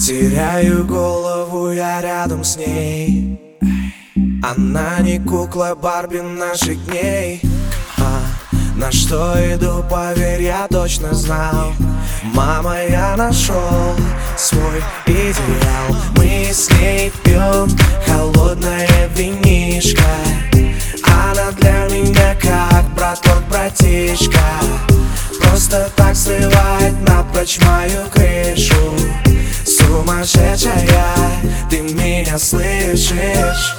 Теряю голову я рядом с ней. Она не кукла Барби наших дней. На что иду, поверь, я точно знал. Мама, я нашел свой идеал. Мы с ней пьем холодное винишко. Она для меня как браток, братишка. Просто так срывает напрочь мою крышу. Сумасшедшая, ты меня слышишь?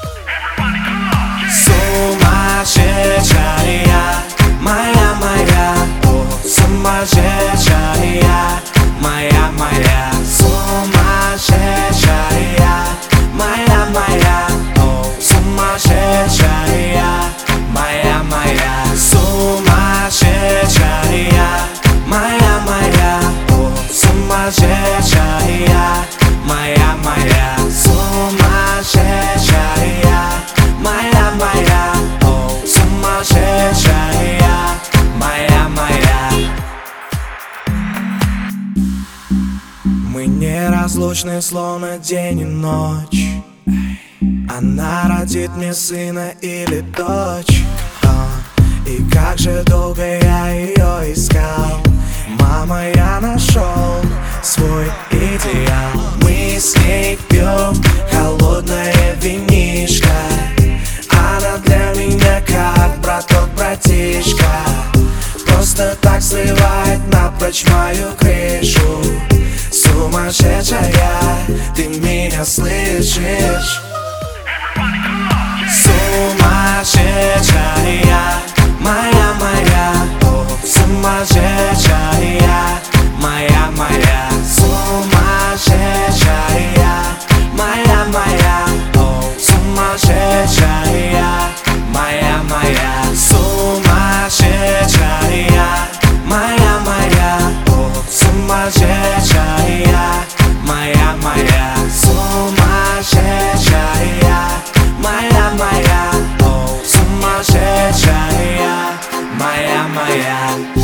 Сумасшедшая, моя, о, сумасшедшая, моя, сумасшедшая, моя, о, сумасшедшая, моя, сумасшедшая, моя, о, сумасшедшая, моя, сумасшедшая, моя, о, сумасшедшая, моя. Мы неразлучны, словно день и ночь. Она родит мне сына или дочь. И как же долго я ее искал. Мама, я нашел свой идеал. Мы с ней пьем холодное винишко. Она для меня как браток, братишка. Просто так срывает напрочь мою крышу. Сумасшедшая, ты меня слышишь? Сумасшедшая, моя, о, сумасшедшая, моя, сумасшедшая, моя, о, сумасшедшая, моя, сумасшедшая, моя, о, сумасшедшая, моя, сумасшедшая, моя, о, сумасшедшая, моя.